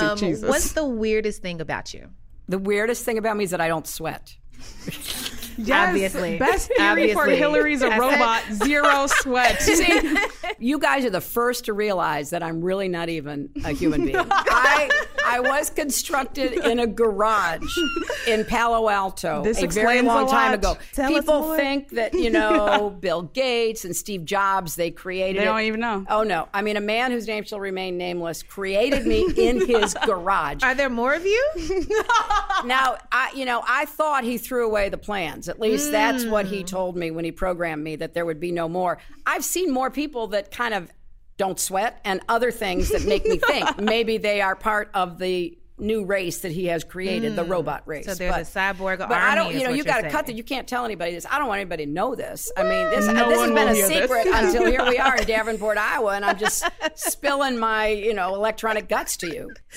Jesus. What's the weirdest thing about you? The weirdest thing about me is that I don't sweat. Yes, Obviously. best theory for Obviously. Hillary's a robot, zero sweat. See, you guys are the first to realize that I'm really not even a human being. I was constructed in a garage in Palo Alto This a very explains long a time lot. ago. Tell us People more. think that, Bill Gates and Steve Jobs, they created They it. don't even know. Oh, no. I mean, a man whose name shall remain nameless created me in his garage. Are there more of you? Now, I thought he threw away the plans. At least that's what he told me when he programmed me, that there would be no more. I've seen more people that kind of don't sweat and other things that make me think maybe they are part of the new race that he has created, the robot race. So there's a cyborg but army. I don't, is what you got to you're cut that. saying. You can't tell anybody this. I don't want anybody to know this. I mean, this No has one been will a hear this. secret until here we are in Davenport, Iowa, and I'm just spilling my, electronic guts to you.